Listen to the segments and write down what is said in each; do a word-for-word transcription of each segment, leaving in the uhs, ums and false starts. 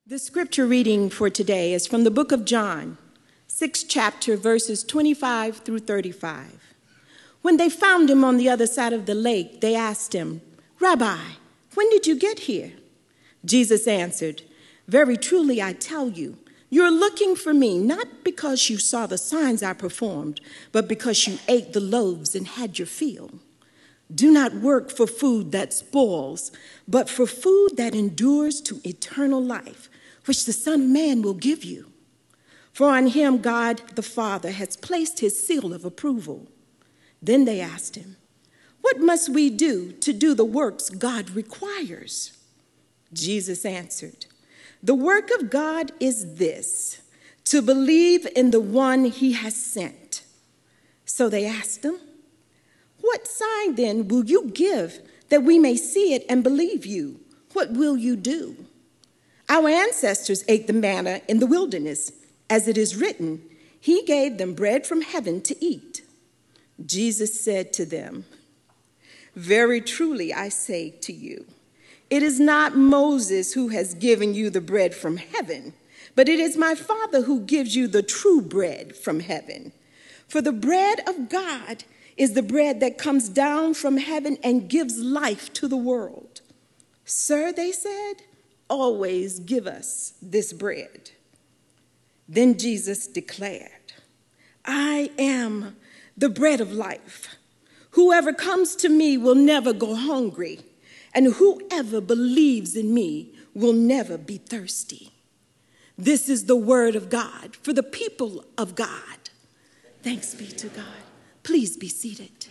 The scripture reading for today is from the book of John, sixth chapter, verses twenty-five through thirty-five. When they found him on the other side of the lake, they asked him, "Rabbi, when did you get here?" Jesus answered, "Very truly I tell you, you're looking for me not because you saw the signs I performed, but because you ate the loaves and had your fill. Do not work for food that spoils, but for food that endures to eternal life, which the Son of Man will give you. For on him God the Father has placed his seal of approval." Then they asked him, "What must we do to do the works God requires?" Jesus answered, "The work of God is this, to believe in the one he has sent." So they asked him, "What sign then will you give that we may see it and believe you? What will you do? Our ancestors ate the manna in the wilderness. As it is written, he gave them bread from heaven to eat." Jesus said to them, "Very truly I say to you, it is not Moses who has given you the bread from heaven, but it is my Father who gives you the true bread from heaven. For the bread of God is the bread that comes down from heaven and gives life to the world." "Sir," they said, "always give us this bread." Then Jesus declared, "I am the bread of life. Whoever comes to me will never go hungry, and whoever believes in me will never be thirsty." This is the word of God for the people of God. Thanks be to God. Please be seated.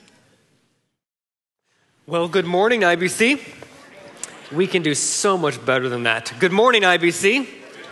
Well, good morning, I B C. We can do so much better than that. Good morning, I B C.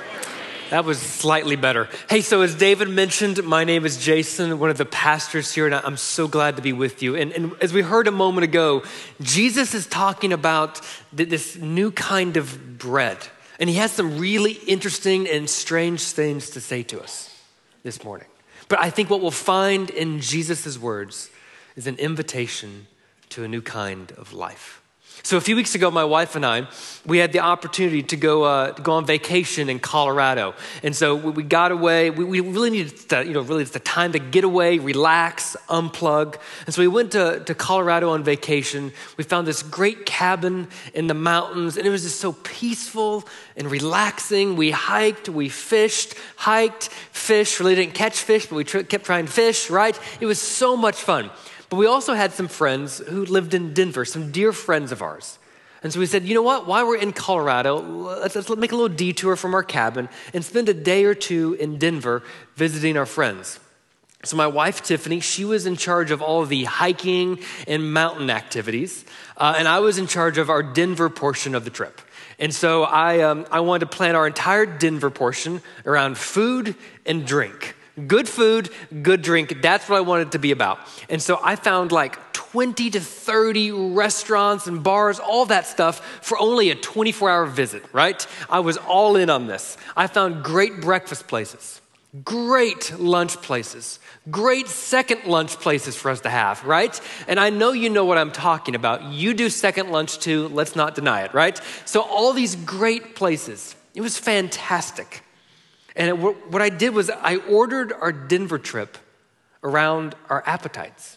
That was slightly better. Hey, so as David mentioned, my name is Jason, one of the pastors here, and I'm so glad to be with you. And, and as we heard a moment ago, Jesus is talking about this new kind of bread. And he has some really interesting and strange things to say to us this morning. But I think what we'll find in Jesus' words is an invitation to a new kind of life. So a few weeks ago, my wife and I, we had the opportunity to go uh, to go on vacation in Colorado. And so we got away. We, we really needed, to, you know, really it's the time to get away, relax, unplug. And so we went to, to Colorado on vacation. We found this great cabin in the mountains, and it was just so peaceful and relaxing. We hiked, we fished, hiked, fished. Really didn't catch fish, but we tr- kept trying to fish, right? It was so much fun. But we also had some friends who lived in Denver, some dear friends of ours. And so we said, you know what, while we're in Colorado, let's, let's make a little detour from our cabin and spend a day or two in Denver visiting our friends. So my wife, Tiffany, she was in charge of all of the hiking and mountain activities. Uh, and I was in charge of our Denver portion of the trip. And so I, um, I wanted to plan our entire Denver portion around food and drink. Good food, good drink. That's what I wanted it to be about. And so I found like twenty to thirty restaurants and bars, all that stuff for only a twenty-four hour visit, right? I was all in on this. I found great breakfast places, great lunch places, great second lunch places for us to have, right? And I know you know what I'm talking about. You do second lunch too. Let's not deny it, right? So all these great places. It was fantastic. And it, what I did was I ordered our Denver trip around our appetites.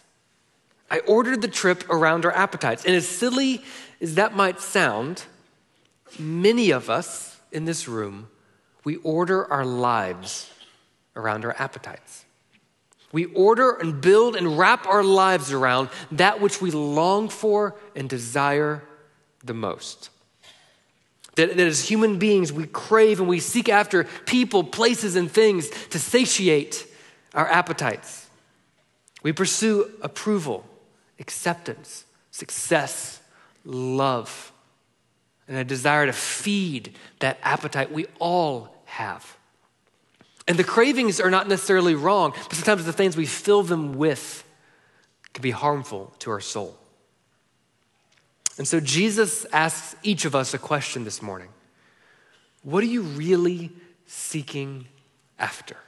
I ordered the trip around our appetites. And as silly as that might sound, many of us in this room, we order our lives around our appetites. We order and build and wrap our lives around that which we long for and desire the most. That, that as human beings, we crave and we seek after people, places, and things to satiate our appetites. We pursue approval, acceptance, success, love, and a desire to feed that appetite we all have. And the cravings are not necessarily wrong, but sometimes the things we fill them with can be harmful to our soul. And so Jesus asks each of us a question this morning. What are you really seeking after?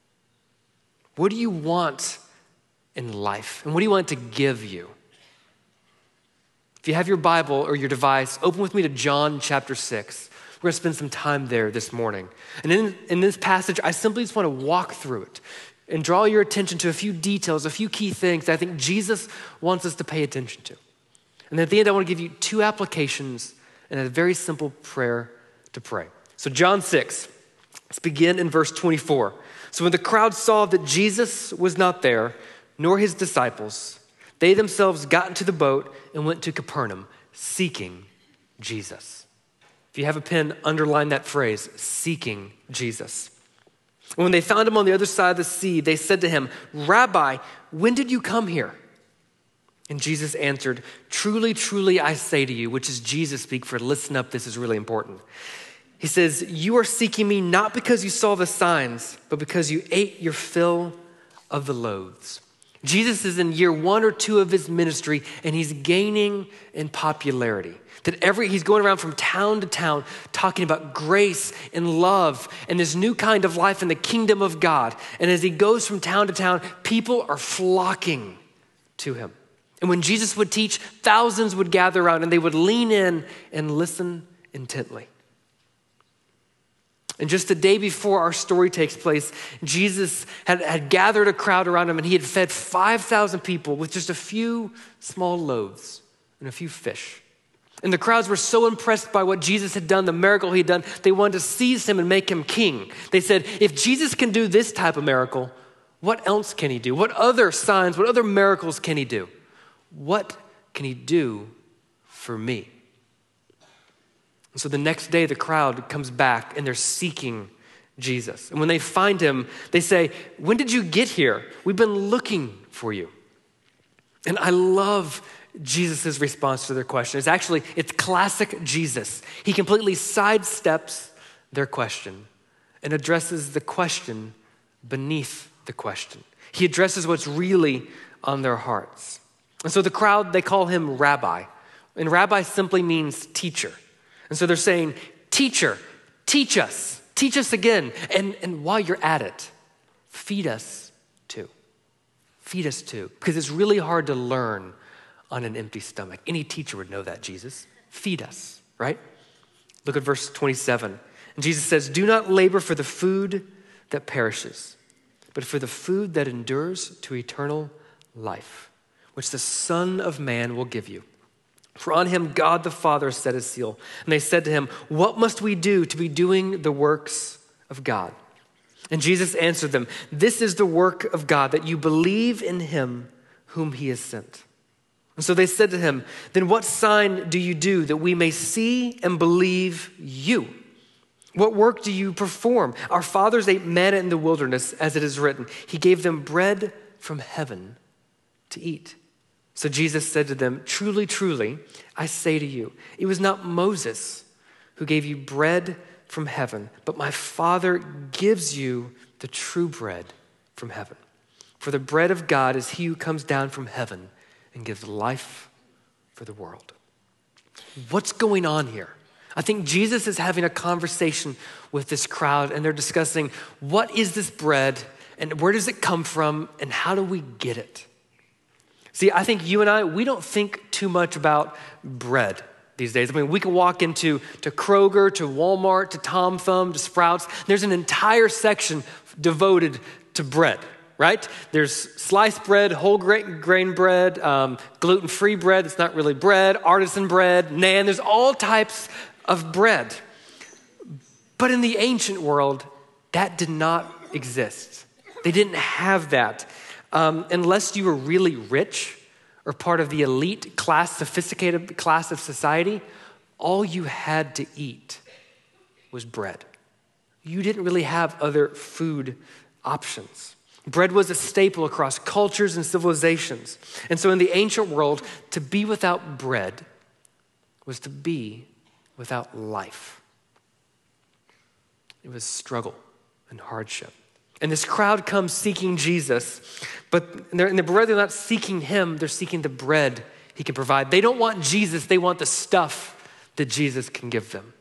What do you want in life? And what do you want to give you? If you have your Bible or your device, open with me to John chapter six. We're going to spend some time there this morning. And in, in this passage, I simply just want to walk through it and draw your attention to a few details, a few key things that I think Jesus wants us to pay attention to. And then at the end, I want to give you two applications and a very simple prayer to pray. So John six, let's begin in verse twenty-four. So when the crowd saw that Jesus was not there, nor his disciples, they themselves got into the boat and went to Capernaum, seeking Jesus. If you have a pen, underline that phrase, seeking Jesus. And when they found him on the other side of the sea, they said to him, Rabbi, when did you come here? And Jesus answered, truly, truly, I say to you, which is Jesus speak, for listen up, this is really important. He says, you are seeking me not because you saw the signs, but because you ate your fill of the loaves. Jesus is in year one or two of his ministry, and he's gaining in popularity. That every he's going around from town to town talking about grace and love and this new kind of life in the kingdom of God. And as he goes from town to town, people are flocking to him. And when Jesus would teach, thousands would gather around and they would lean in and listen intently. And just the day before our story takes place, Jesus had, had gathered a crowd around him and he had fed five thousand people with just a few small loaves and a few fish. And the crowds were so impressed by what Jesus had done, the miracle he'd done, they wanted to seize him and make him king. They said, if Jesus can do this type of miracle, what else can he do? What other signs, what other miracles can he do? What can he do for me? And so the next day, the crowd comes back and they're seeking Jesus. And when they find him, they say, when did you get here? We've been looking for you. And I love Jesus' response to their question. It's actually, it's classic Jesus. He completely sidesteps their question and addresses the question beneath the question. He addresses what's really on their hearts. And so the crowd, they call him Rabbi. And Rabbi simply means teacher. And so they're saying, teacher, teach us, teach us again. And, and while you're at it, feed us too. Feed us too. Because it's really hard to learn on an empty stomach. Any teacher would know that, Jesus. Feed us, right? Look at verse twenty-seven. And Jesus says, do not labor for the food that perishes, but for the food that endures to eternal life, which the Son of Man will give you. For on him God the Father set his seal. And they said to him, what must we do to be doing the works of God? And Jesus answered them, this is the work of God, that you believe in him whom he has sent. And so they said to him, then what sign do you do that we may see and believe you? What work do you perform? Our fathers ate manna in the wilderness, as it is written. He gave them bread from heaven to eat. So Jesus said to them, truly, truly, I say to you, it was not Moses who gave you bread from heaven, but my Father gives you the true bread from heaven. For the bread of God is he who comes down from heaven and gives life for the world. What's going on here? I think Jesus is having a conversation with this crowd and they're discussing what is this bread and where does it come from and how do we get it? See, I think you and I, we don't think too much about bread these days. I mean, we can walk into to Kroger, to Walmart, to Tom Thumb, to Sprouts. There's an entire section devoted to bread, right? There's sliced bread, whole grain bread, um, gluten-free bread that's not really bread, artisan bread, naan. There's all types of bread. But in the ancient world, that did not exist. They didn't have that. Um, unless you were really rich or part of the elite class, sophisticated class of society, all you had to eat was bread. You didn't really have other food options. Bread was a staple across cultures and civilizations. And so in the ancient world, to be without bread was to be without life. It was struggle and hardship. And this crowd comes seeking Jesus, but they're, and they're rather not seeking him, they're seeking the bread he can provide. They don't want Jesus, they want the stuff that Jesus can give them.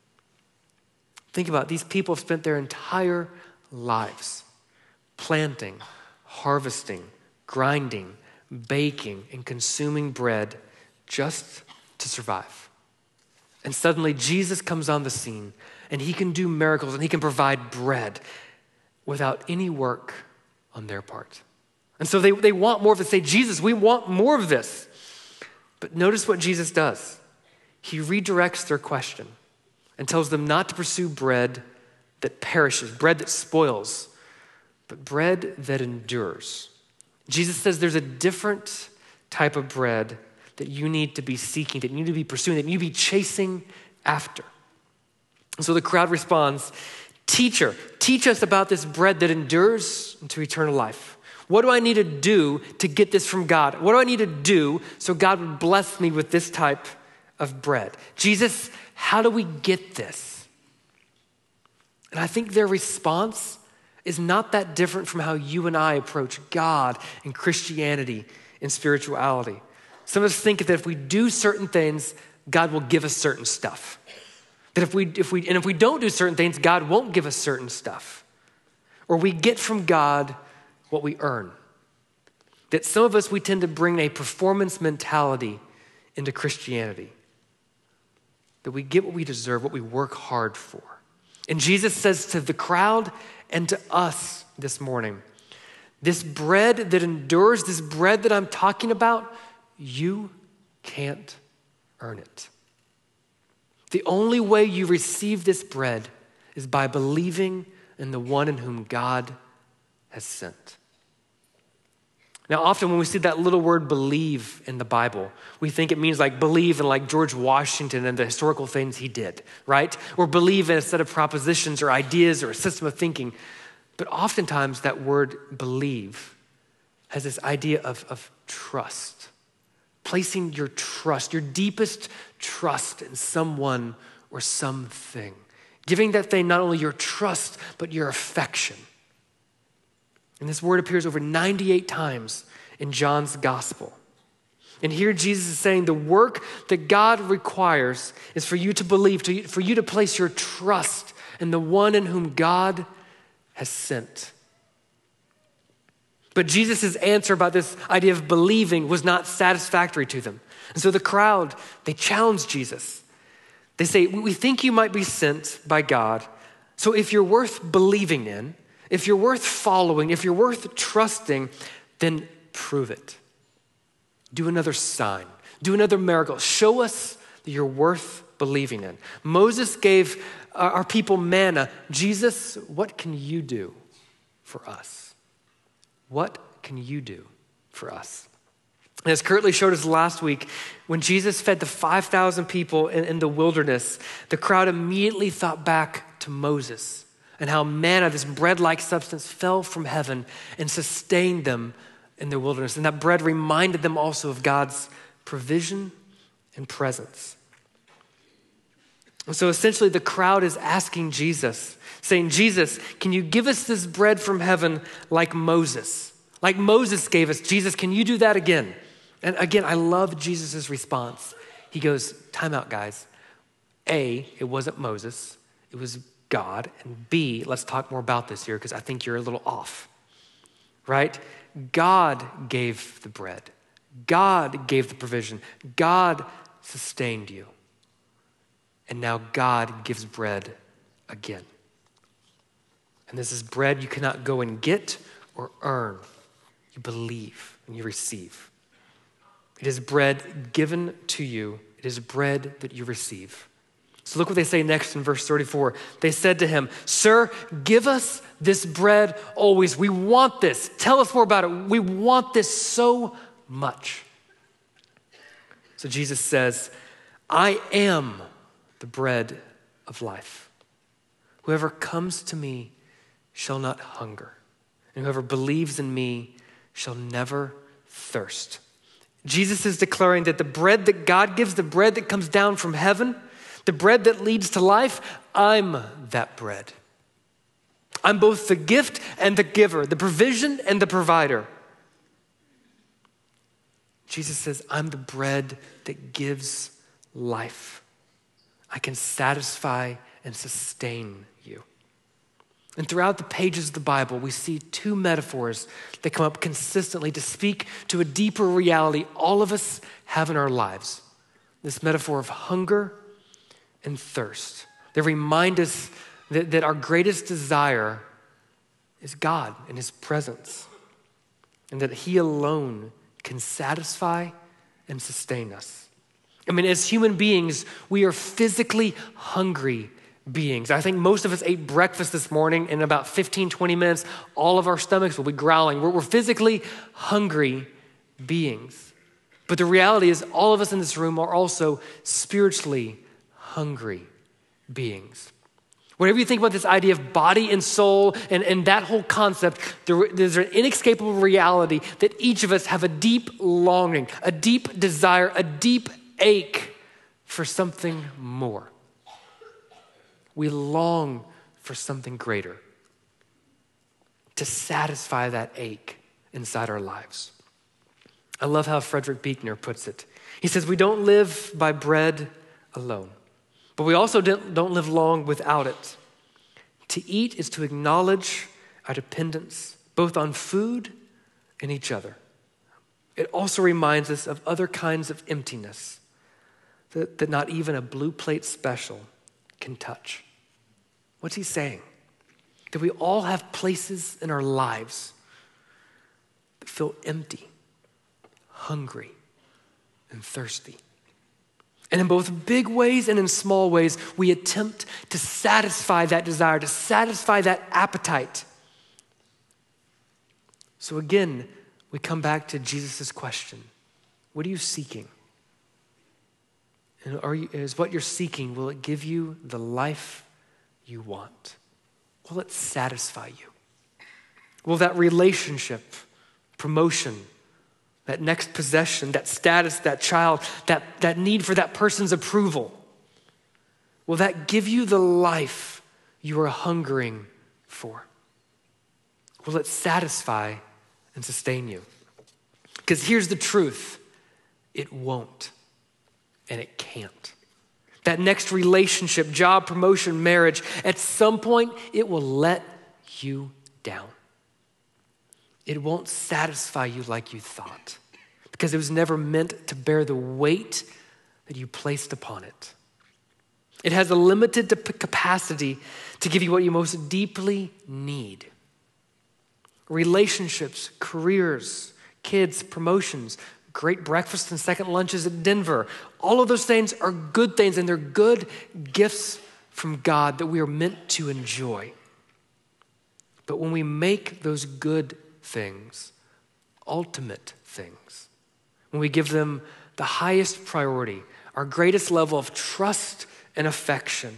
Think about it. These people have spent their entire lives planting, harvesting, grinding, baking, and consuming bread just to survive. And suddenly Jesus comes on the scene and he can do miracles and he can provide bread without any work on their part. And so they, they want more of this. They say, Jesus, we want more of this. But notice what Jesus does. He redirects their question and tells them not to pursue bread that perishes, bread that spoils, but bread that endures. Jesus says there's a different type of bread that you need to be seeking, that you need to be pursuing, that you need to be chasing after. And so the crowd responds, "Teacher, teach us about this bread that endures into eternal life. What do I need to do to get this from God? What do I need to do so God would bless me with this type of bread? Jesus, how do we get this?" And I think their response is not that different from how you and I approach God and Christianity and spirituality. Some of us think that if we do certain things, God will give us certain stuff. That if we, if we, and if we don't do certain things, God won't give us certain stuff. Or we get from God what we earn. That some of us, we tend to bring a performance mentality into Christianity. That we get what we deserve, what we work hard for. And Jesus says to the crowd and to us this morning, this bread that endures, this bread that I'm talking about, you can't earn it. The only way you receive this bread is by believing in the one in whom God has sent. Now, often when we see that little word believe in the Bible, we think it means like believe in like George Washington and the historical things he did, right? Or believe in a set of propositions or ideas or a system of thinking. But oftentimes that word believe has this idea of, of trust. Placing your trust, your deepest trust in someone or something. Giving that thing not only your trust, but your affection. And this word appears over ninety-eight times in John's gospel. And here Jesus is saying the work that God requires is for you to believe, to, for you to place your trust in the one in whom God has sent. But Jesus' answer about this idea of believing was not satisfactory to them. And so the crowd, they challenge Jesus. They say, we think you might be sent by God. So if you're worth believing in, if you're worth following, if you're worth trusting, then prove it. Do another sign. Do another miracle. Show us that you're worth believing in. Moses gave our people manna. Jesus, what can you do for us? What can you do for us? And as Curtly showed us last week, when Jesus fed the five thousand people in, in the wilderness, the crowd immediately thought back to Moses and how manna, this bread-like substance, fell from heaven and sustained them in the wilderness. And that bread reminded them also of God's provision and presence. And so essentially the crowd is asking Jesus, saying, Jesus, can you give us this bread from heaven like Moses? Like Moses gave us. Jesus, can you do that again? And again, I love Jesus' response. He goes, time out, guys. A, it wasn't Moses. It was God. And B, let's talk more about this here because I think you're a little off, right? God gave the bread. God gave the provision. God sustained you. And now God gives bread again. And this is bread you cannot go and get or earn. You believe and you receive. It is bread given to you. It is bread that you receive. So look what they say next in verse thirty-four. They said to him, Sir, give us this bread always. We want this. Tell us more about it. We want this so much. So Jesus says, I am the bread of life. Whoever comes to me shall not hunger, and whoever believes in me shall never thirst. Jesus is declaring that the bread that God gives, the bread that comes down from heaven, the bread that leads to life, I'm that bread. I'm both the gift and the giver, the provision and the provider. Jesus says, I'm the bread that gives life. I can satisfy and sustain you. And throughout the pages of the Bible, we see two metaphors that come up consistently to speak to a deeper reality all of us have in our lives. This metaphor of hunger and thirst. They remind us that, that our greatest desire is God and his presence, and that he alone can satisfy and sustain us. I mean, as human beings, we are physically hungry beings. I think most of us ate breakfast this morning. In about fifteen, twenty minutes, all of our stomachs will be growling. We're, we're physically hungry beings. But the reality is all of us in this room are also spiritually hungry beings. Whatever you think about this idea of body and soul and, and that whole concept, there, there's an inescapable reality that each of us have a deep longing, a deep desire, a deep ache for something more. We long for something greater to satisfy that ache inside our lives. I love how Frederick Buechner puts it. He says, we don't live by bread alone, but we also don't live long without it. To eat is to acknowledge our dependence both on food and each other. It also reminds us of other kinds of emptiness that, that not even a blue plate special can touch. What's he saying? That we all have places in our lives that feel empty, hungry, and thirsty. And in both big ways and in small ways, we attempt to satisfy that desire, to satisfy that appetite. So again, we come back to Jesus' question. What are you seeking? And are you, is what you're seeking, will it give you the life you want? Will it satisfy you? Will that relationship, promotion, that next possession, that status, that child, that, that need for that person's approval, will that give you the life you are hungering for? Will it satisfy and sustain you? Because here's the truth, it won't and it can't. That next relationship, job, promotion, marriage, at some point it will let you down. It won't satisfy you like you thought because it was never meant to bear the weight that you placed upon it. It has a limited capacity to give you what you most deeply need. Relationships, careers, kids, promotions, great breakfasts and second lunches at Denver. All of those things are good things, and they're good gifts from God that we are meant to enjoy. But when we make those good things ultimate things, when we give them the highest priority, our greatest level of trust and affection,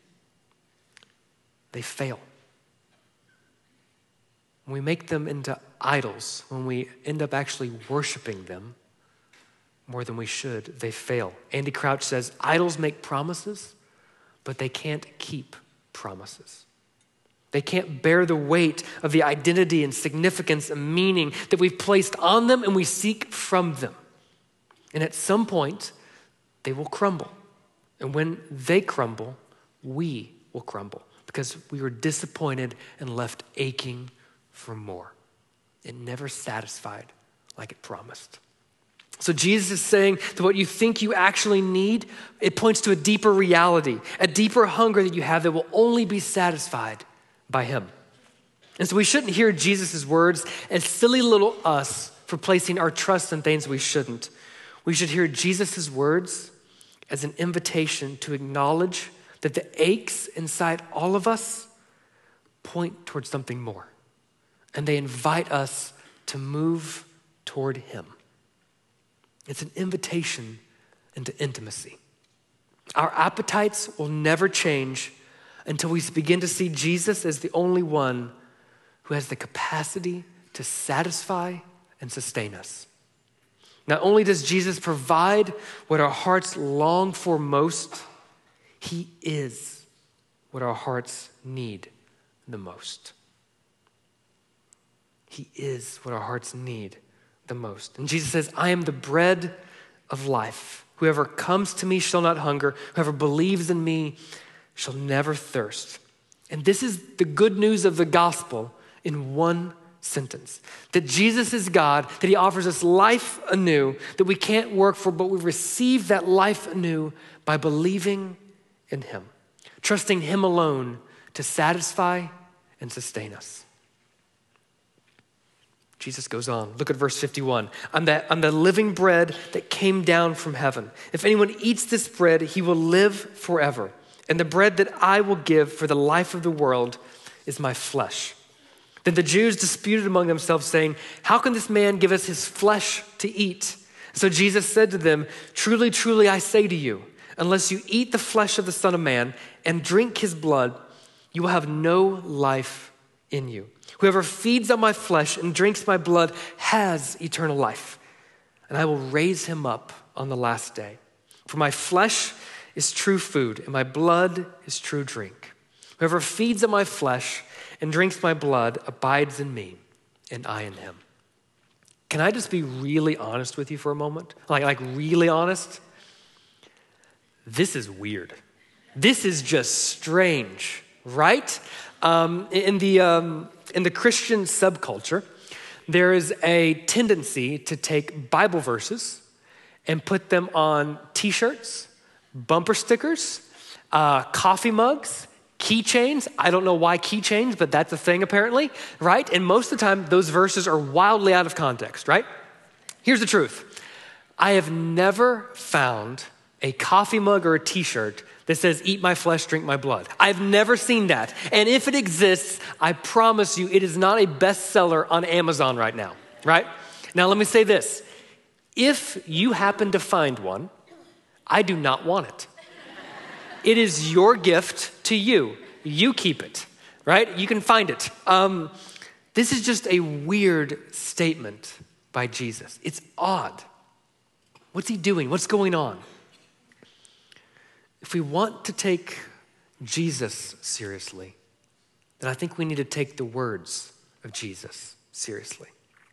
they fail. When we make them into idols, when we end up actually worshiping them more than we should, they fail. Andy Crouch says, idols make promises, but they can't keep promises. They can't bear the weight of the identity and significance and meaning that we've placed on them and we seek from them. And at some point, they will crumble. And when they crumble, we will crumble because we were disappointed and left aching for more. It never satisfied like it promised. So Jesus is saying that what you think you actually need, it points to a deeper reality, a deeper hunger that you have that will only be satisfied by him. And so we shouldn't hear Jesus' words as silly little us for placing our trust in things we shouldn't. We should hear Jesus' words as an invitation to acknowledge that the aches inside all of us point towards something more. And they invite us to move toward him. It's an invitation into intimacy. Our appetites will never change until we begin to see Jesus as the only one who has the capacity to satisfy and sustain us. Not only does Jesus provide what our hearts long for most, he is what our hearts need the most. He is what our hearts need the most. And Jesus says, I am the bread of life. Whoever comes to me shall not hunger. Whoever believes in me shall never thirst. And this is the good news of the gospel in one sentence. That Jesus is God, that he offers us life anew, that we can't work for, but we receive that life anew by believing in him, trusting him alone to satisfy and sustain us. Jesus goes on. Look at verse fifty-one. I'm the, I'm the living bread that came down from heaven. If anyone eats this bread, he will live forever. And the bread that I will give for the life of the world is my flesh. Then the Jews disputed among themselves, saying, how can this man give us his flesh to eat? So Jesus said to them, truly, truly, I say to you, unless you eat the flesh of the Son of Man and drink his blood, you will have no life in you. Whoever feeds on my flesh and drinks my blood has eternal life, and I will raise him up on the last day. For my flesh is true food, and my blood is true drink. Whoever feeds on my flesh and drinks my blood abides in me, and I in him. Can I just be really honest with you for a moment? Like, like really honest? This is weird. This is just strange, right? Um, in the um, in the Christian subculture, there is a tendency to take Bible verses and put them on t-shirts, bumper stickers, uh, coffee mugs, keychains. I don't know why keychains, but that's a thing apparently, right? And most of the time, those verses are wildly out of context, right? Here's the truth. I have never found a coffee mug or a t-shirt that says, eat my flesh, drink my blood. I've never seen that. And if it exists, I promise you it is not a bestseller on Amazon right now, right? Now, let me say this. If you happen to find one, I do not want it. It is your gift to you. You keep it, right? You can find it. Um, this is just a weird statement by Jesus. It's odd. What's he doing? What's going on? If we want to take Jesus seriously, then I think we need to take the words of Jesus seriously.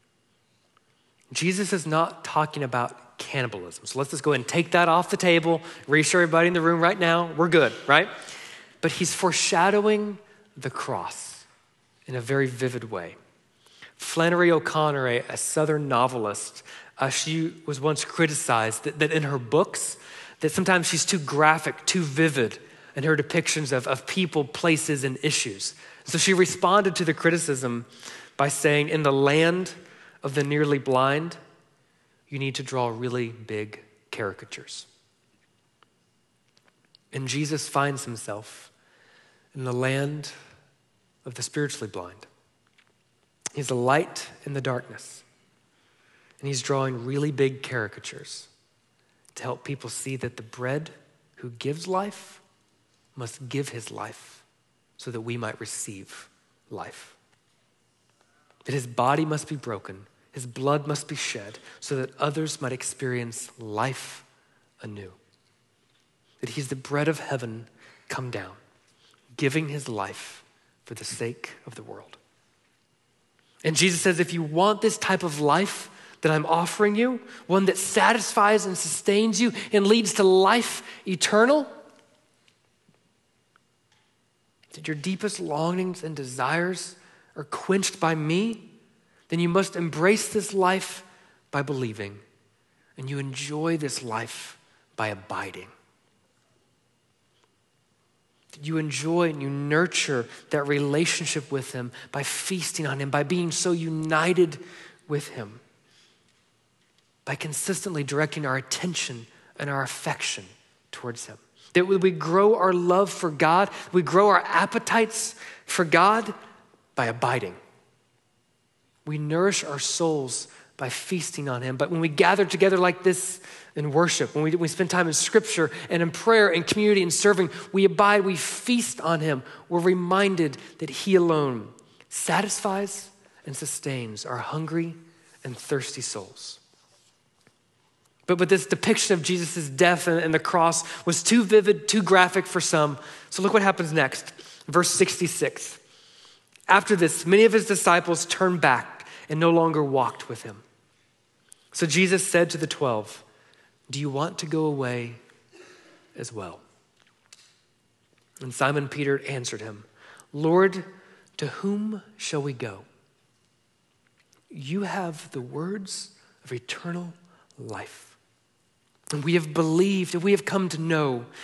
Jesus is not talking about cannibalism. So let's just go ahead and take that off the table, reassure everybody in the room right now, we're good, right? But he's foreshadowing the cross in a very vivid way. Flannery O'Connor, a, a Southern novelist, uh, she was once criticized that, that in her books, that sometimes she's too graphic, too vivid in her depictions of, of people, places, and issues. So she responded to the criticism by saying, in the land of the nearly blind, you need to draw really big caricatures. And Jesus finds himself in the land of the spiritually blind. He's a light in the darkness, and he's drawing really big caricatures to help people see that the bread who gives life must give his life so that we might receive life. That his body must be broken, his blood must be shed so that others might experience life anew. That he's the bread of heaven come down, giving his life for the sake of the world. And Jesus says, if you want this type of life that I'm offering you, one that satisfies and sustains you and leads to life eternal, that your deepest longings and desires are quenched by me, then you must embrace this life by believing, and you enjoy this life by abiding. You enjoy and you nurture that relationship with him by feasting on him, by being so united with him, by consistently directing our attention and our affection towards him. That we grow our love for God, we grow our appetites for God by abiding. We nourish our souls by feasting on him. But when we gather together like this in worship, when we, we spend time in scripture and in prayer and community and serving, we abide, we feast on him. We're reminded that he alone satisfies and sustains our hungry and thirsty souls. But, but this depiction of Jesus' death and, and the cross was too vivid, too graphic for some. So look what happens next. Verse sixty-six. After this, many of his disciples turned back and no longer walked with him. So Jesus said to the twelve, do you want to go away as well? And Simon Peter answered him, Lord, to whom shall we go? You have the words of eternal life. And we have believed and we have come to know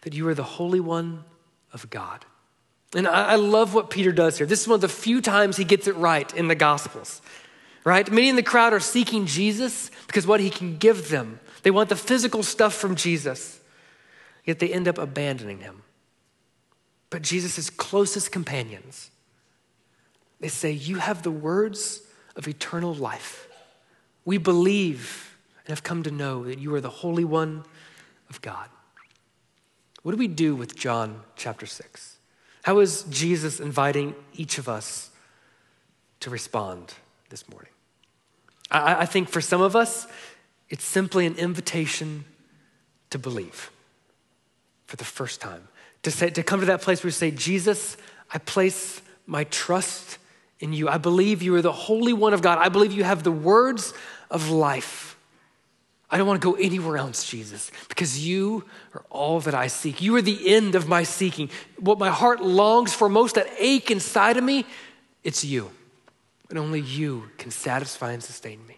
that you are the Holy One of God. And I, I love what Peter does here. This is one of the few times he gets it right in the Gospels, right? Many in the crowd are seeking Jesus because what he can give them. They want the physical stuff from Jesus, yet they end up abandoning him. But Jesus' closest companions, they say, you have the words of eternal life. We believe and have come to know that you are the Holy One of God. What do we do with John chapter six? How is Jesus inviting each of us to respond this morning? I, I think for some of us, it's simply an invitation to believe for the first time. To say, to come to that place where we say, Jesus, I place my trust in you. I believe you are the Holy One of God. I believe you have the words of life. I don't want to go anywhere else, Jesus, because you are all that I seek. You are the end of my seeking. What my heart longs for most, that ache inside of me, it's you. And only you can satisfy and sustain me.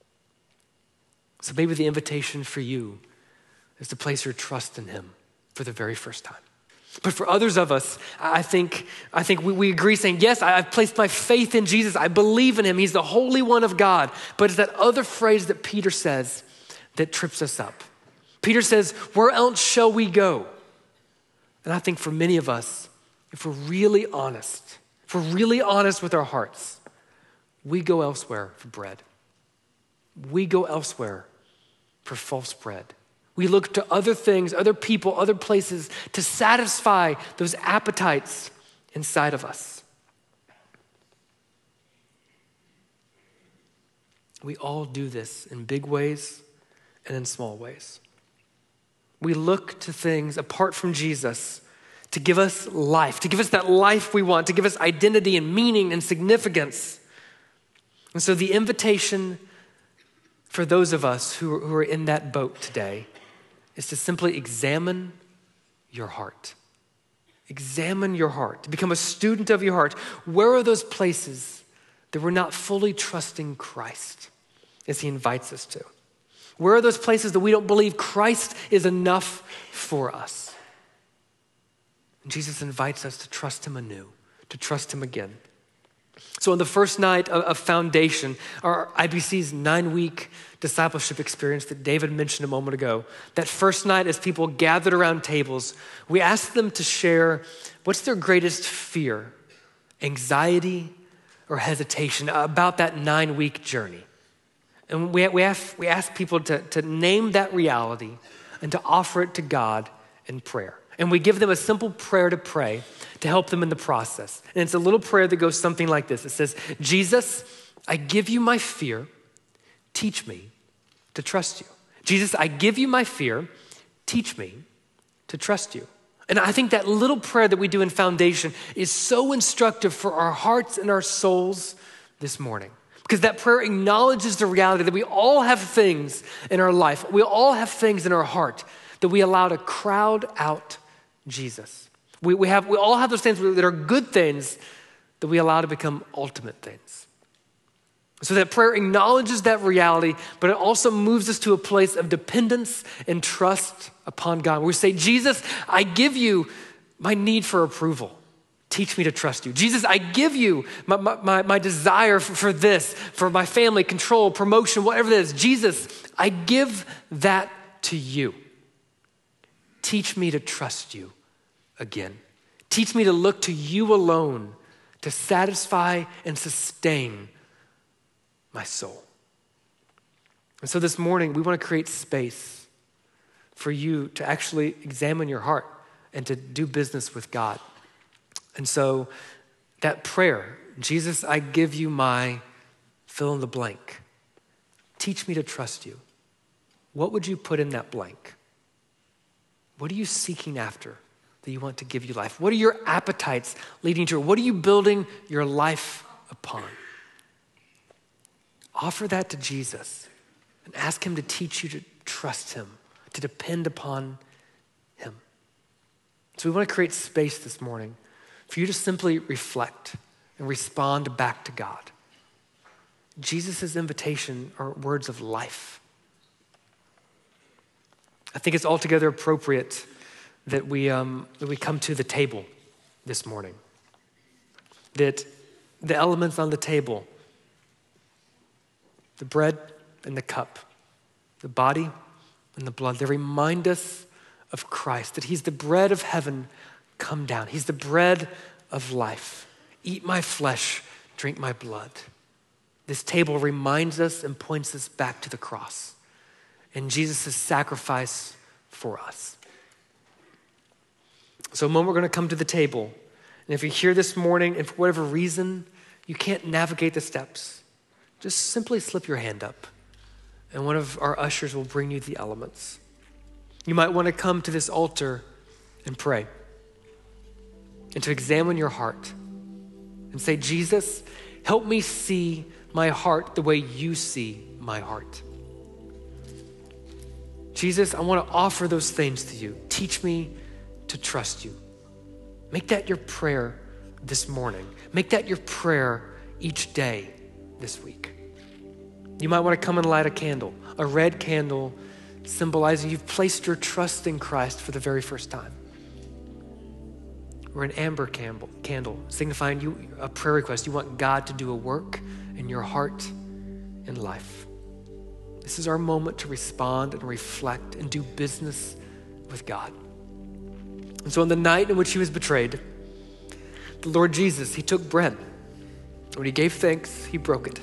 So maybe the invitation for you is to place your trust in him for the very first time. But for others of us, I think, I think we, we agree saying, yes, I've placed my faith in Jesus. I believe in him. He's the Holy One of God. But it's that other phrase that Peter says that trips us up. Peter says, where else shall we go? And I think for many of us, if we're really honest, if we're really honest with our hearts, we go elsewhere for bread. We go elsewhere for false bread. We look to other things, other people, other places to satisfy those appetites inside of us. We all do this in big ways and in small ways. We look to things apart from Jesus to give us life, to give us that life we want, to give us identity and meaning and significance. And so the invitation for those of us who are, who are in that boat today is to simply examine your heart. Examine your heart, to become a student of your heart. Where are those places that we're not fully trusting Christ as he invites us to? Where are those places that we don't believe Christ is enough for us? And Jesus invites us to trust him anew, to trust him again. So on the first night of, of Foundation, our I B C's nine-week discipleship experience that David mentioned a moment ago, that first night as people gathered around tables, we asked them to share what's their greatest fear, anxiety, or hesitation about that nine-week journey. And we, we, asked, we asked people to, to name that reality and to offer it to God in prayer. And we give them a simple prayer to pray to help them in the process. And it's a little prayer that goes something like this. It says, Jesus, I give you my fear. Teach me to trust you. Jesus, I give you my fear. Teach me to trust you. And I think that little prayer that we do in Foundation is so instructive for our hearts and our souls this morning. Because that prayer acknowledges the reality that we all have things in our life. We all have things in our heart that we allow to crowd out Jesus. We, we, have, we all have those things that are good things that we allow to become ultimate things. So that prayer acknowledges that reality, but it also moves us to a place of dependence and trust upon God. We say, Jesus, I give you my need for approval. Teach me to trust you. Jesus, I give you my, my, my desire for, for this, for my family, control, promotion, whatever it is. Jesus, I give that to you. Teach me to trust you again. Teach me to look to you alone to satisfy and sustain my soul. And so this morning, we want to create space for you to actually examine your heart and to do business with God. And so that prayer, Jesus, I give you my fill in the blank. Teach me to trust you. What would you put in that blank? What are you seeking after that you want to give you life? What are your appetites leading to? What are you building your life upon? Offer that to Jesus and ask him to teach you to trust him, to depend upon him. So we want to create space this morning for you to simply reflect and respond back to God. Jesus' invitation are words of life. I think it's altogether appropriate that we, um, that we come to the table this morning. That the elements on the table, the bread and the cup, the body and the blood, they remind us of Christ, that he's the bread of heaven come down. He's the bread of life. Eat my flesh, drink my blood. This table reminds us and points us back to the cross and Jesus' sacrifice for us. So a moment we're going to come to the table. And if you're here this morning and for whatever reason you can't navigate the steps, just simply slip your hand up and one of our ushers will bring you the elements. You might want to come to this altar and pray and to examine your heart and say, Jesus, help me see my heart the way you see my heart. Jesus, I want to offer those things to you. Teach me to trust you. Make that your prayer this morning. Make that your prayer each day this week. You might want to come and light a candle, a red candle symbolizing you've placed your trust in Christ for the very first time. Or an amber candle, candle signifying you a prayer request. You want God to do a work in your heart and life. This is our moment to respond and reflect and do business with God. And so on the night in which he was betrayed, the Lord Jesus, he took bread. When he gave thanks, he broke it.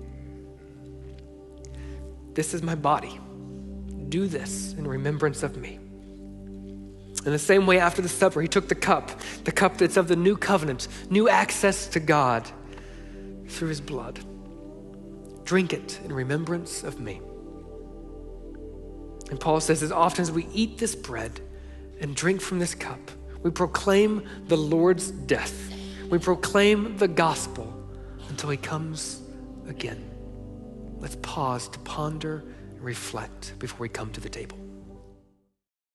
This is my body. Do this in remembrance of me. In the same way, after the supper, he took the cup, the cup that's of the new covenant, new access to God through his blood. Drink it in remembrance of me. And Paul says, as often as we eat this bread and drink from this cup, we proclaim the Lord's death. We proclaim the gospel until he comes again. Let's pause to ponder and reflect before we come to the table.